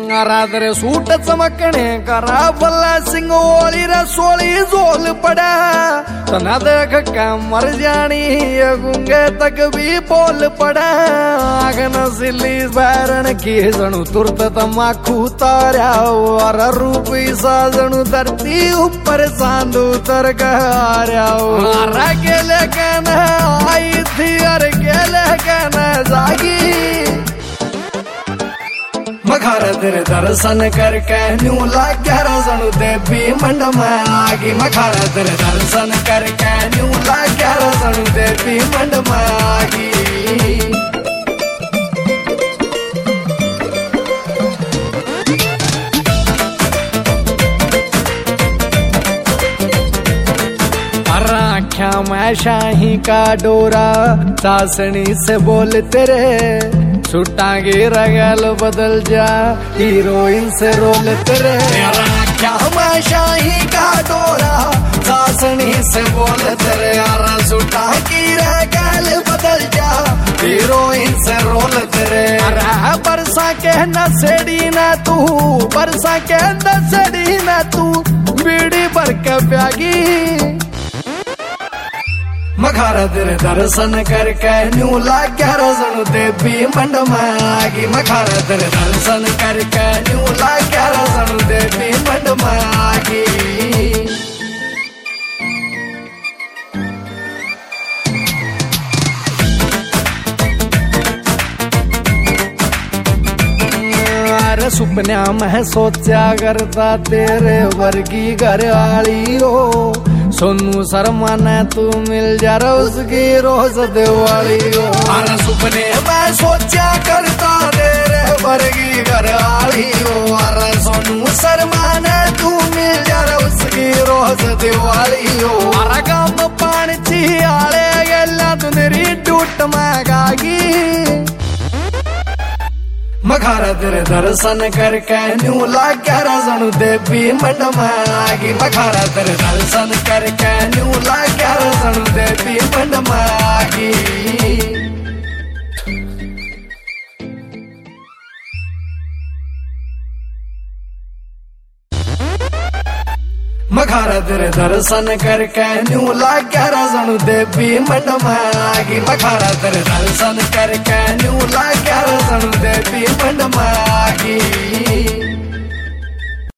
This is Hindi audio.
रात्रे सूट चमकने करा बल्ला सिंह ओली रसोली जोल पड़ा तना देख के मर जानी ये गुंगे तक भी बोल पड़ा आगन सिली बैरन की जणु तुरत तमाकू तारा और रूप साजणु धरती ऊपर सांदू तर गया गेले कहना आई थी और गेले कहना जागी मखार तेरे दर्शन करके न्यू लाग्या रजणु देवी मंड में आगी मखार तेरे दर्शन करके न्यू लाग्या रजणु देवी मंड में आगी आख्या मैं शाही का डोरा सासनी से बोल तेरे छुट्टांगे रगल बदल जा हीरोइन से रोल तेरे क्या मैं शाही का डोरा सासनी से बोल तेरे छुट्टा की रगल बदल जा हीरोइन से रोल तेरे बरसा के न सेड़ी न तू बरसा के न सेड़ी न तू बीड़ी भर के प्यागी मखार तेरे दर्शन करके न्यू लाग्या रजणु देवी मंड में आगी मखार तेरे दर्शन करके न्यू लाग्या रजणु देवी मंड में आगी अरे सुपना में सोचा करता तेरे वर्गी घर आली हो सोनू शर्मा ने तू मिल जा उसकी रोज दिवाली हो अरे सुपने में सोचा करता तेरे वर्गी घर आली हो अरे सोनू शर्मा ने तू मिल जा उसकी रोज दिवाली हो अरे काम पानी ची आले गला तुंदरी टूट में गागी मखार तेरे दर्शन करके न्यू लाग्या रजणु देवी मंड में आगी मखार तेरे दर्शन करके न्यू लाग्या रजणु देवी मंड में आगी मखार तेरे दर्शन करके न्यू लाग्या रजणु देवी मंड में आगी मखार तेरे दर्शन करके न्यू लाग्या रजणु देवी मंड में आगी